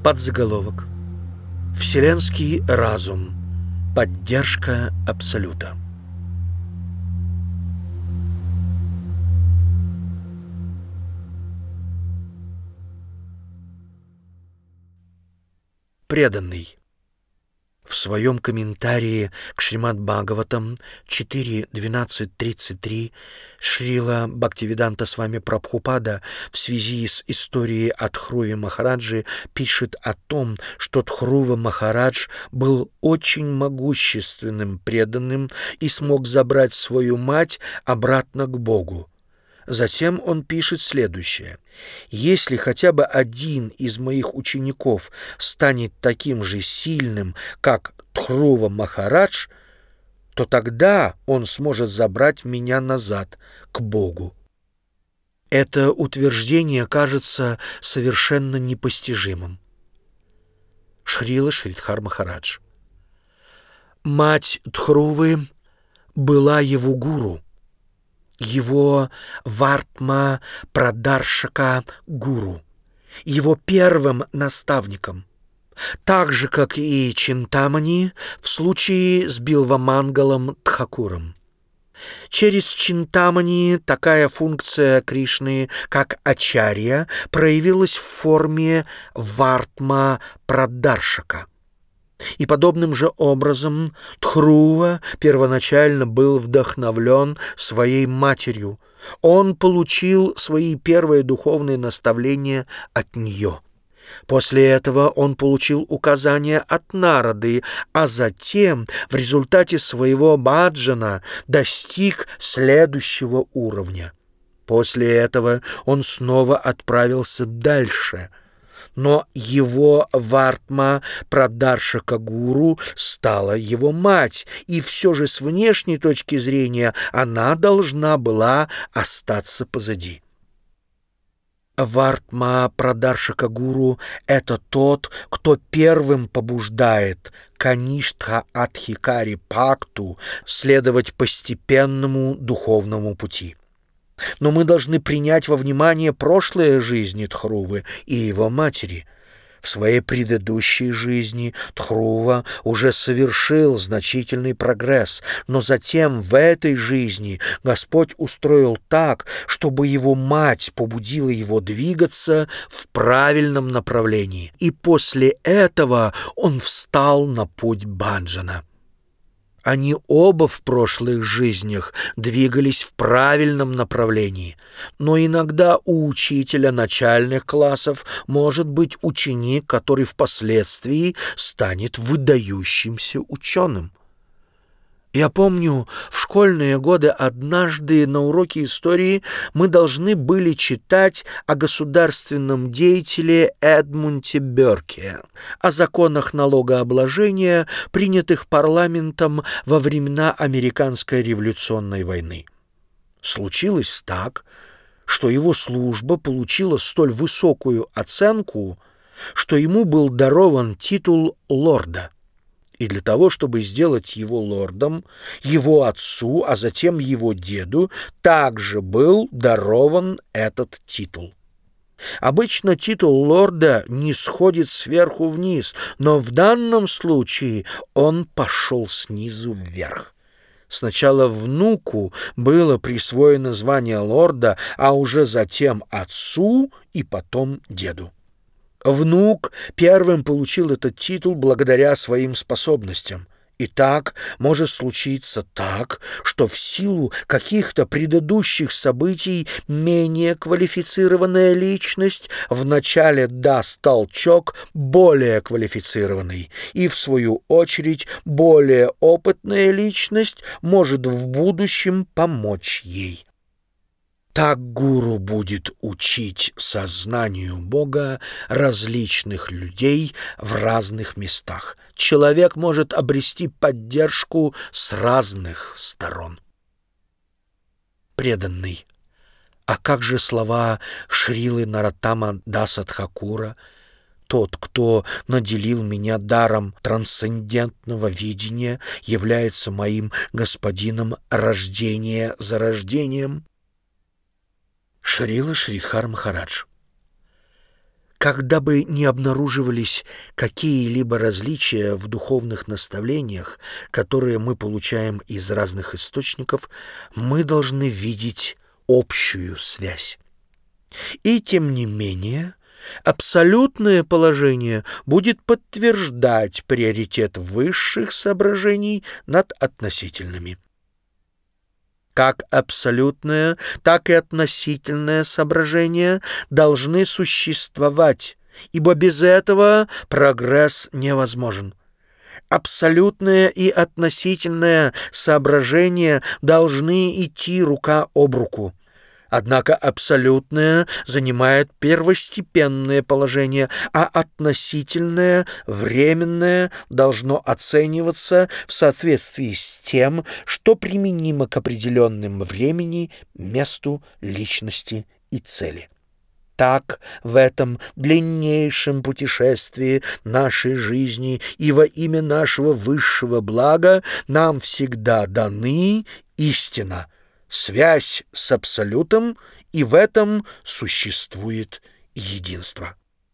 Подзаголовок: Вселенский разум. Поддержка Абсолюта. Преданный. В своем комментарии к Шримад Бхагаватам 4.12.33 Шрила Бхактивиданта Свами Прабхупада в связи с историей о Дхруве Махараджи пишет о том, что Дхрува Махарадж был очень могущественным преданным и смог забрать свою мать обратно к Богу. Затем он пишет следующее: «Если хотя бы один из моих учеников станет таким же сильным, как Дхрува Махарадж, то тогда он сможет забрать меня назад, к Богу». Это утверждение кажется совершенно непостижимым. Шрила Шридхар Махарадж. Мать Дхрувы была его гуру, его Вартма Прадаршака гуру, его первым наставником, так же, как и Чинтамани в случае с Билвамангалом Тхакуром. Через Чинтамани такая функция Кришны, как Ачарья, проявилась в форме Вартма Прадаршака. И подобным же образом Дхрува первоначально был вдохновлен своей матерью. Он получил свои первые духовные наставления от нее. После этого он получил указания от Нарады, а затем в результате своего баджана достиг следующего уровня. После этого он снова отправился дальше. Но его Вартма Прадаршака гуру стала его мать, и все же с внешней точки зрения она должна была остаться позади. Вартма Прадаршака гуру — это тот, кто первым побуждает Каништха Адхикари Пакту следовать постепенному духовному пути. Но мы должны принять во внимание прошлые жизни Дхрувы и его матери. В своей предыдущей жизни Дхрува уже совершил значительный прогресс, но затем в этой жизни Господь устроил так, чтобы его мать побудила его двигаться в правильном направлении, и после этого он встал на путь баджана. Они оба в прошлых жизнях двигались в правильном направлении, но иногда у учителя начальных классов может быть ученик, который впоследствии станет выдающимся ученым. Я помню, в школьные годы однажды на уроке истории мы должны были читать о государственном деятеле Эдмунде Бёрке, о законах налогообложения, принятых парламентом во времена Американской революционной войны. Случилось так, что его служба получила столь высокую оценку, что ему был дарован титул лорда. И для того, чтобы сделать его лордом, его отцу, а затем его деду, также был дарован этот титул. Обычно титул лорда не сходит сверху вниз, но в данном случае он пошел снизу вверх. Сначала внуку было присвоено звание лорда, а уже затем отцу и потом деду. Внук первым получил этот титул благодаря своим способностям. И так может случиться так, что в силу каких-то предыдущих событий менее квалифицированная личность вначале даст толчок более квалифицированной, и в свою очередь более опытная личность может в будущем помочь ей. Так гуру будет учить сознанию Бога различных людей в разных местах. Человек может обрести поддержку с разных сторон. Преданный. А как же слова Шрилы Нароттама Даса Тхакура? Тот, кто наделил меня даром трансцендентного видения, является моим господином рождения за рождением. Шрила Шридхар Махарадж. Когда бы ни обнаруживались какие-либо различия в духовных наставлениях, которые мы получаем из разных источников, мы должны видеть общую связь. И тем не менее, абсолютное положение будет подтверждать приоритет высших соображений над относительными. Как абсолютное, так и относительное соображение должны существовать, ибо без этого прогресс невозможен. Абсолютное и относительное соображения должны идти рука об руку. Однако абсолютное занимает первостепенное положение, а относительное, временное, должно оцениваться в соответствии с тем, что применимо к определенным времени, месту, личности и цели. Так в этом длиннейшем путешествии нашей жизни и во имя нашего высшего блага нам всегда даны истина, связь с Абсолютом, и в этом существует единство.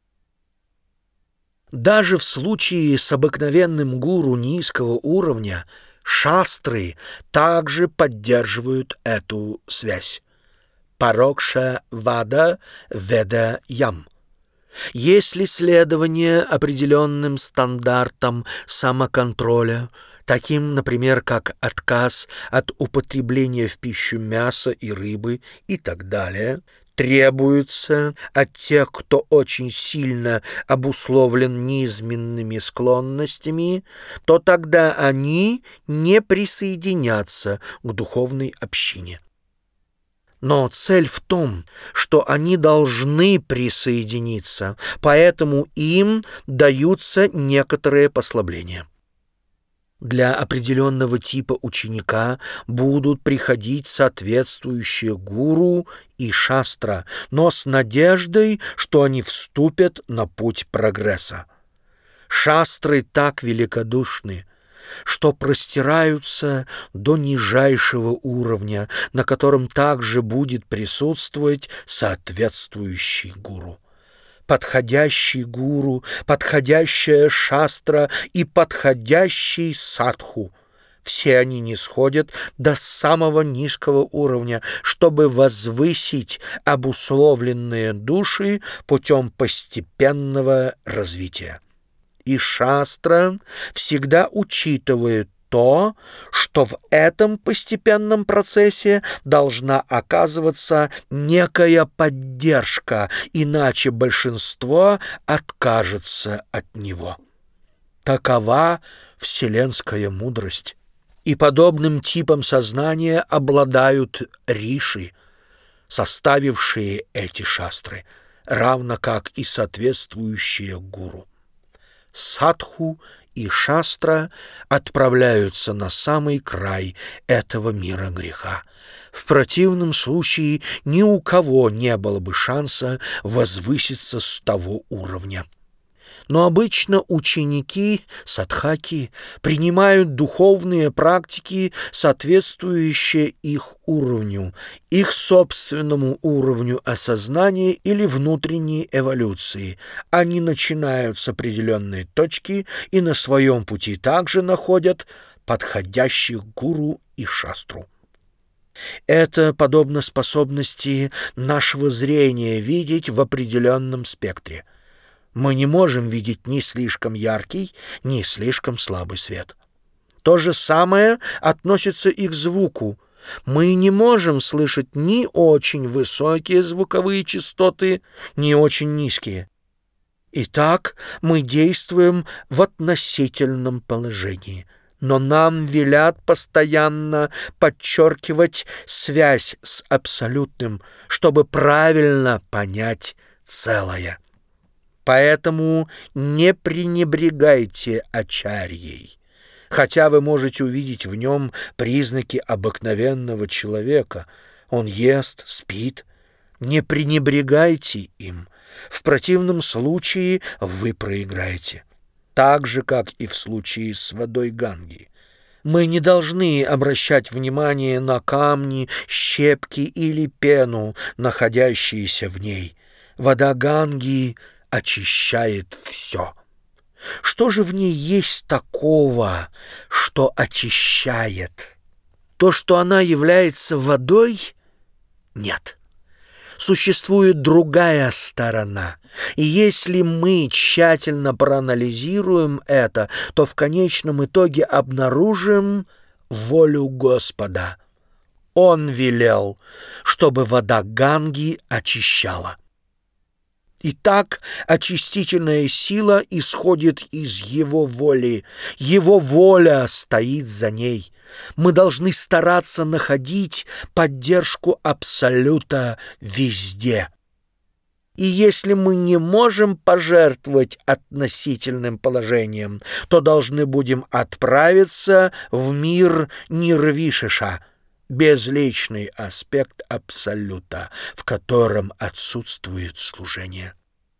Даже в случае с обыкновенным гуру низкого уровня шастры также поддерживают эту связь. Парокша вада веда ям. Если следование определенным стандартам самоконтроля, таким, например, как отказ от употребления в пищу мяса и рыбы и так далее, требуется от тех, кто очень сильно обусловлен низменными склонностями, то тогда они не присоединятся к духовной общине. Но цель в том, что они должны присоединиться, поэтому им даются некоторые послабления. Для определенного типа ученика будут приходить соответствующие гуру и шастра, но с надеждой, что они вступят на путь прогресса. Шастры так великодушны, что простираются до нижайшего уровня, на котором также будет присутствовать соответствующий гуру. Подходящий гуру, подходящая шастра и подходящий садху — все они нисходят до самого низкого уровня, чтобы возвысить обусловленные души путем постепенного развития. И шастра всегда учитывает то, что в этом постепенном процессе должна оказываться некая поддержка, иначе большинство откажется от него. Такова вселенская мудрость. И подобным типом сознания обладают риши, составившие эти шастры, равно как и соответствующие гуру. Садху и шастра отправляются на самый край этого мира греха. В противном случае ни у кого не было бы шанса возвыситься с того уровня. Но обычно ученики садхаки принимают духовные практики, соответствующие их уровню, их собственному уровню осознания или внутренней эволюции. Они начинают с определенной точки и на своем пути также находят подходящих гуру и шастру. Это подобно способности нашего зрения видеть в определенном спектре. Мы не можем видеть ни слишком яркий, ни слишком слабый свет. То же самое относится и к звуку. Мы не можем слышать ни очень высокие звуковые частоты, ни очень низкие. Итак, мы действуем в относительном положении, но нам велят постоянно подчеркивать связь с Абсолютным, чтобы правильно понять целое. Поэтому не пренебрегайте ачарьей. Хотя вы можете увидеть в нем признаки обыкновенного человека, он ест, спит, не пренебрегайте им. В противном случае вы проиграете. Так же, как и в случае с водой Ганги. Мы не должны обращать внимание на камни, щепки или пену, находящиеся в ней. Вода Ганги очищает все. Что же в ней есть такого, что очищает? То, что она является водой? Нет. Существует другая сторона. И если мы тщательно проанализируем это, то в конечном итоге обнаружим волю Господа. Он велел, чтобы вода Ганги очищала. Итак, очистительная сила исходит из Его воли. Его воля стоит за ней. Мы должны стараться находить поддержку Абсолюта везде. И если мы не можем пожертвовать относительным положением, то должны будем отправиться в мир Нирвишеша, безличный аспект Абсолюта, в котором отсутствует служение.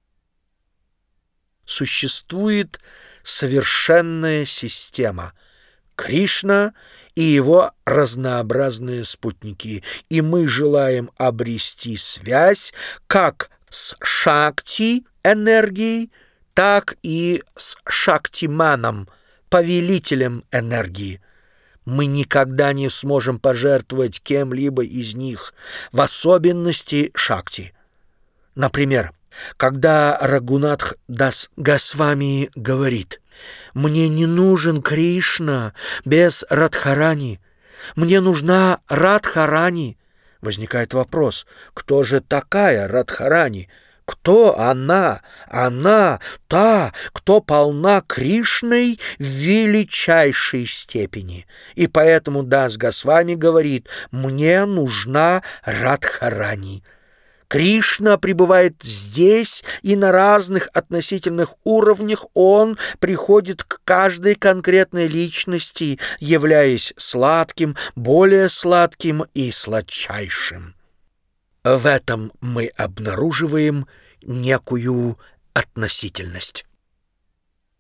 Существует совершенная система — Кришна и его разнообразные спутники, и мы желаем обрести связь как с Шакти-энергией, так и с Шактиманом, повелителем энергии. Мы никогда не сможем пожертвовать кем-либо из них, в особенности Шакти. Например, когда Рагунатх Дас Госвами говорит: «Мне не нужен Кришна без Радхарани, мне нужна Радхарани», возникает вопрос: кто же такая Радхарани? Кто она? Она та, кто полна Кришной в величайшей степени. И поэтому Дас Госвами говорит: «Мне нужна Радхарани». Кришна пребывает здесь, и на разных относительных уровнях Он приходит к каждой конкретной личности, являясь сладким, более сладким и сладчайшим. В этом мы обнаруживаем некую относительность.